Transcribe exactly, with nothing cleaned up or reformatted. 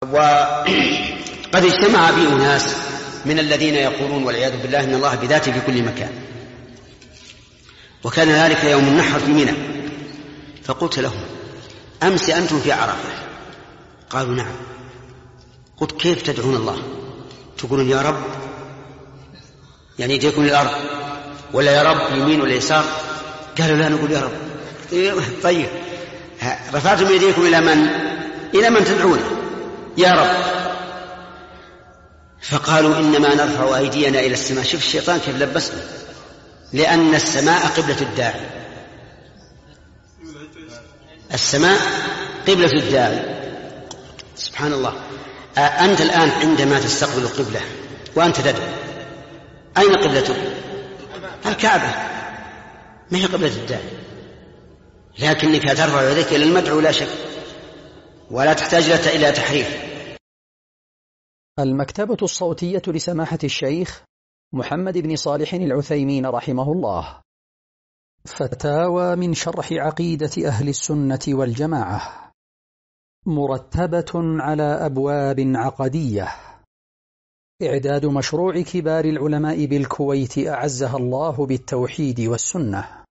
وقد اجتمع بي أناس من الذين يقولون والعياذ بالله إن الله بذاته في كل مكان، وكان ذلك يوم النحر في منى، فقلت لهم أمس أنتم في عرفة؟ قالوا نعم. قلت كيف تدعون الله؟ تقولون يا رب يعني يديكم الأرض، ولا يا رب يمين ولا يسار؟ قالوا لا نقول يا رب. طيب رفعتم يديكم إلى من؟ إلى من تدعون يا رب؟ فقالوا إنما نرفع أيدينا إلى السماء. شوف الشيطان كيف لبسنا، لأن السماء قبلة الداعي، السماء قبلة الداعي. سبحان الله. أنت الآن عندما تستقبل القبلة وأنت تدعو، أين قبلتك؟ الكعبة، ما هي قبلة الداعي، لكنك ترفع يديك إلى المدعو لا شك، ولا تحتاج إلى تحريف. المكتبة الصوتية لسماحة الشيخ محمد بن صالح العثيمين رحمه الله. فتاوى من شرح عقيدة أهل السنة والجماعة، مرتبة على أبواب عقدية. إعداد مشروع كبار العلماء بالكويت أعزها الله بالتوحيد والسنة.